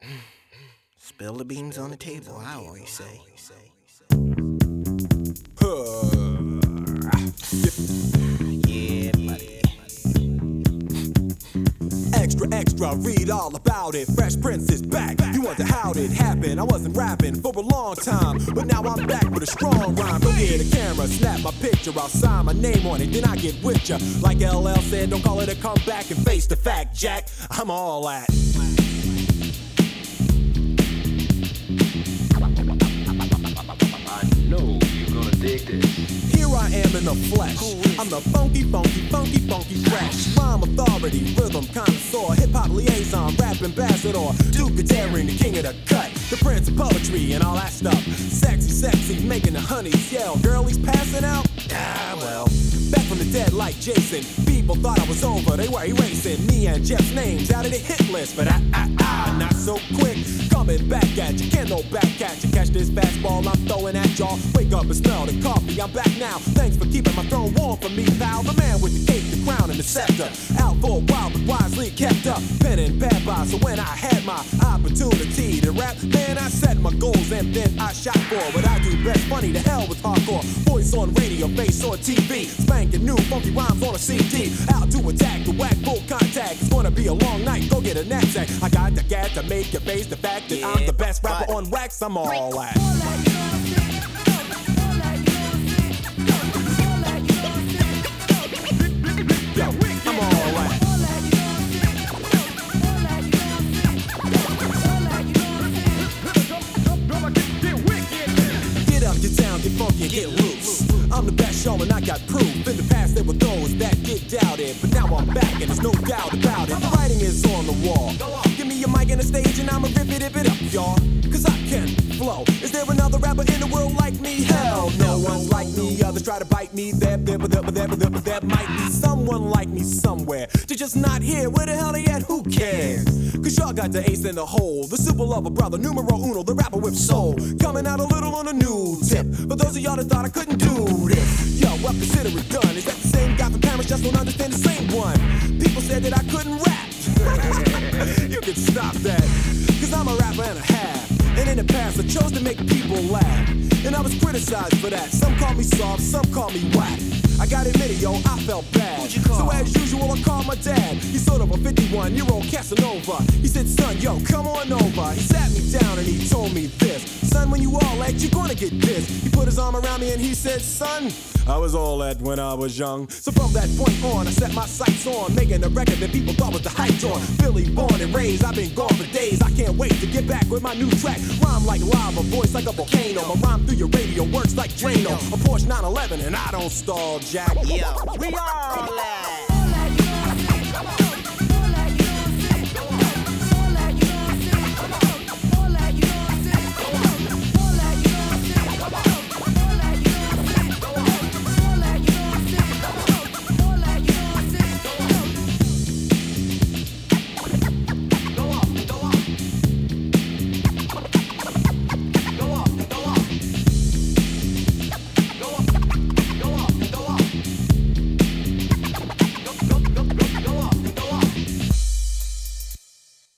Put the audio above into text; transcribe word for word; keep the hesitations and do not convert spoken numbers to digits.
Spill the beans on the table, I always say. Yeah, buddy. Extra, extra, read all about it. Fresh Prince is back. You wonder how it happened. I wasn't rapping for a long time, but now I'm back with a strong rhyme. Go get a camera, snap my picture, I'll sign my name on it, then I get with ya. Like L L said, don't call it a comeback and face the fact, Jack. I'm all at. I know you're gonna dig this. Here I am in the flesh. I'm the funky, funky, funky, funky fresh rhyme authority, rhythm connoisseur, hip-hop liaison, rap ambassador, Duke of Daring, the king of the cut, the prince of poetry and all that stuff. Sexy, sexy, making the honeys yell. Girlies passing out? Ah, well. Back from the dead like Jason. People thought I was over, they were erasing me and Jeff's names out of the hit list. But I, I, I, not so quick. Coming back at you, can't no back at you. Catch this fastball I'm throwing at y'all. Wake up and smell the coffee, I'm back now. Thanks for keeping my throne warm for me, pal. The man with the cake, the crown, and the scepter. Out for a while, but wisely kept up. Pen and pad by, so when I had my opportunity to rap, man, I set my goals and then I shot for what I do best. Funny to hell with hardcore. Voice on radio, bass on T V. Spanking new funky rhymes on a C D. Out to attack, the whack, full contact. It's gonna be a long night, go get a knapsack. I got the gat to make you face the fact that Yeah, I'm the best rapper but- on wax. I'm all at. Yo, I'm all at. Get up, get down, get funky, and get loose. I'm the best show and I got proof. In the past there were those that get doubted, but now I'm back and there's no doubt about it. The writing is on the wall. Give me a mic and a stage and I'ma rip it, rip it up, y'all. Cause I can flow. Is there another rapper in the world like me? Hell, no one's like me. Others try to bite me. There, there, but there, but there, but there, but there might be someone like me somewhere. They're just not here. Where the hell they at? Who cares? Cause y'all got the ace in the hole. The super lover brother, numero uno, the rapper with soul. Coming out a little on a new tip. For those of y'all that thought I couldn't do this, yo, well, consider it done. Is that the same guy from Paris? Just don't understand the same one. People said that I couldn't rap. You can stop that. Cause I'm a rapper and a half. And in the past I chose to make people laugh. And I was criticized for that. Some call me soft, some call me whack. I gotta admit it, yo, I felt bad. Who'd you call? So as usual, I called my dad. He's sort of a fifty-one-year-old Casanova. He said, son, yo, come on over. He sat me down and he told me this. Son, when you all act, you're gonna get this. He put his arm around me and he said, son, I was all that when I was young. So from that point on, I set my sights on making a record that people thought was the hype on. Philly born and raised, I've been gone for days. I can't wait to get back with my new track. Rhyme like lava, voice like a volcano. My rhyme through your radio works like Drano. A Porsche nine eleven and I don't stall, Jack. Yo, we all at.